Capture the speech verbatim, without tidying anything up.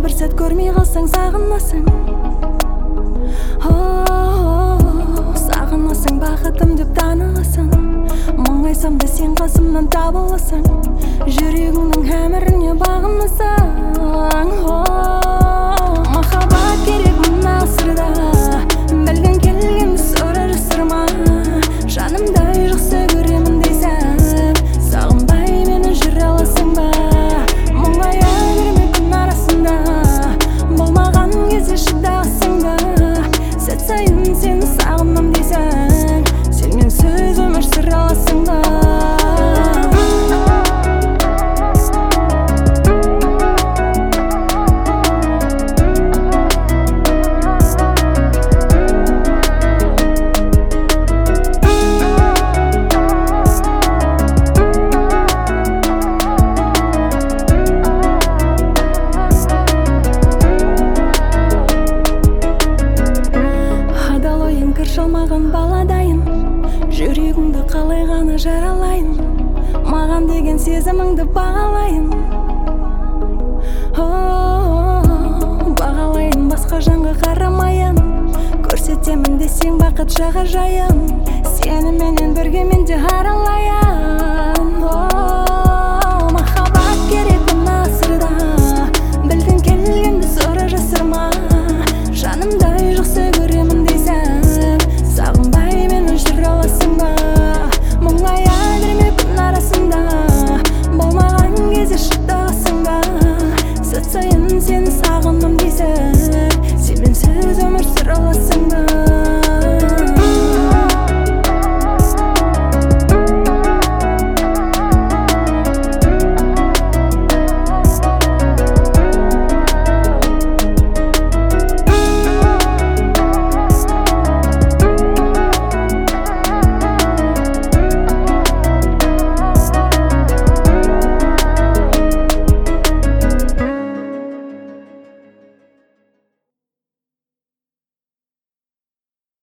бір сәт көрмей қалсаң сағынасың. Сағынасың бақытым деп таныласың. Мұңайсам да сен қасымнан табыласың. Жүрегіңнің әміріне бағынасың. Махаббат керек мына ғасырда, білгің келген сұра жасырма. Жанымдай жақсы көремін дейсің, сағынбай мені жүре аласың ба? Мұңая берме күн арасында, болмаған кезде шыдағасың ба? Сәт сайын сені сағынам дейсің, сен менсіз өмір сүре аласың ба? Шалмаған баладайын, жүрегіңді қалай ғана жаралайын, маған деген сезіміңді бағалайын. Бағалайын басқа жанға қарамайын, көрсетемін десең бақыт жағажайын, сені менен бірге мен де аралайын. Махаббат керек мына ғасырда, білгің келгенді сұра жасырма. Жанымдай жақсы көремін дейсің, сағынбай мені жүре аласың ба? Мұңая берме күн арасында, болмаған кезде шыдағасың ба? Сәт сайын сені сағындым дейсің, сен менсіз өмір сүре аласың ба?